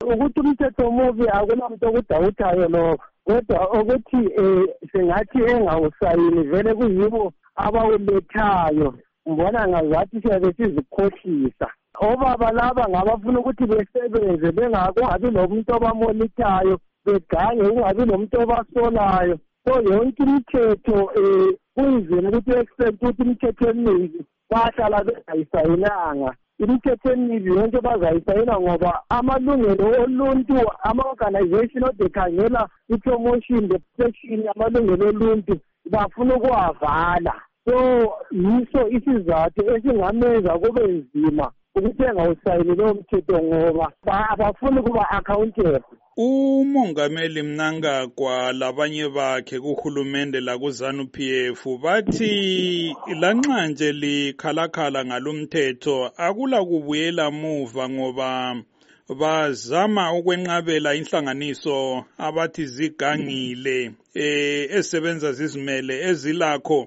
ukuthi umthetho omubi akunamuntu okudawutayo lokho, kodwa ukuthi singathi engawusayini vele kuyibo abawulethayo. Ngibona ngazathi siyabe sizikhohlisa. Obaba laba ngabafuna ukuthi besebenze kungabi nomuntu obamonithayo, begange kungabi nomuntu obasolayo. So yonke imithetho kunzima ukuthi expect ukuthi imithetho emibi bahlala bengayisayinanga. Imithetho emibi yonke bazayisayina ngoba amalungelo oluntu, ama-organization odekhangela i-promotion, the protection amalungelo oluntu bafuna ukuwavala. So yiso isizathu esingamenza kube nzima ukuthi engawusayini lowo mthetho ngoba abafuni ukuba accountable. Umongameli Mnangagwa labanye bakhe kuhulumende la kuZANU-PF bathi lanxa nje likhalakhala ngalomthetho akula kubuyela muva ngoba bazama ukwenqabela inhlanganiso abathi zigangile esebenza zizimele ezilakho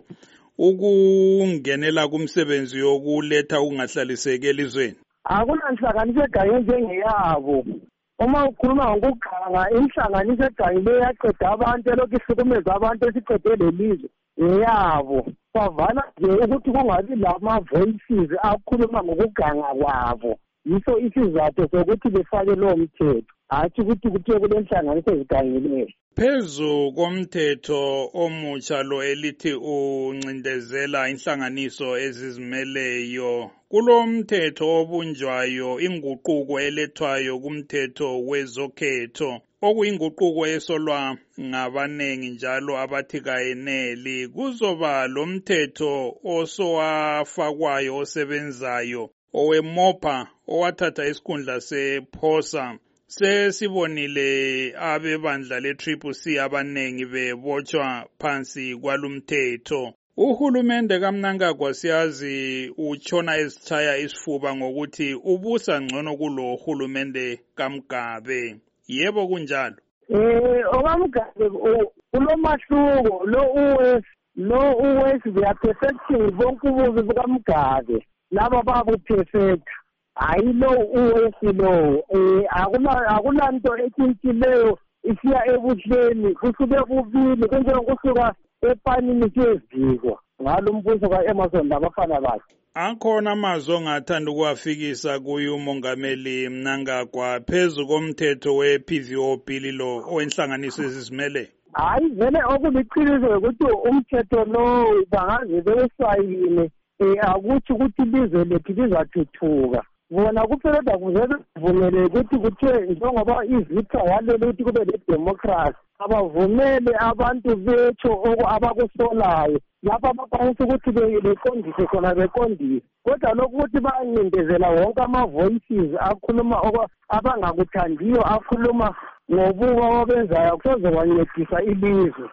ukungenela kumsebenzi yokuletha ukungahlaliseki elizweni. Akunanhlanganiso egangile njengeyabo. Uma ukhuluma ngokuganga, inhlanganiso egangile yaqeda abantu elokhu ihlukumeza abantu esiqede lelizwe eyabo. Bavala nje ukuthi kungabi lama-voices akhuluma ngokuganga kwabo. Yiso isizathu sokuthi befake lowo mthetho, hathi ukuthi kuthiwe kulenhlanganiso ezigangileyo. Phezu komthetho omutsha lo elithi uncindezela inhlanganiso ezizimeleyo, kulo mthetho obunjwayo inguquko elethwayo kumthetho wezokhetho, okuyinguquko esolwa ngabanengi njalo abathi kayeneli. Kuzoba lo mthetho osowafakwayo osebenzayo oweMOPA owathatha isikhundla sePhosa. Sesibonile abebandla le-CCC abanengi bebotshwa phansi kwalumthetho. Uhulumende kaMnangagwa siyazi utshona ezitshaya isifuba ngokuthi ubusa ngcono kulo hulumende kaMgabe. Yebo kunjalo. OkaMgabe kulomahluko lo uWest they are perfecting bonke ububi bukaMgabe. Laba babu perfect. Hayi lo uwesilo akulanto ethintileyo isiya ebuhleni kusuke bubili kunjengokusuka epanini siyeziko ngalo mbuso ka-Emerson labafana bakhe. Akhona amazwi ongathanda ukuwafikisa kuye umongameli Mnangagwa phezu komthetho we-PVO bill lo owenhlanganiso ezizimele? Hayi vele okuliqiniso ukuthi umthetho lo bangaze bewusayine akuthi ukuthi ilizwe lethu lizathuthuka. Bona kuphela bakuvumele ukuthi kuthiwe njengoba izitha walele ukuthi kube le-democracy, abavumele abantu bethu abakusolayo lapho abakwanisa ukuthi beqondise khona beqondise. Kodwa lokhu ukuthi bayancindezela wonke ama-voices akhuluma abangakuthandiyo akhuluma ngobuba obenzayo kusezobancedisa ilizwe.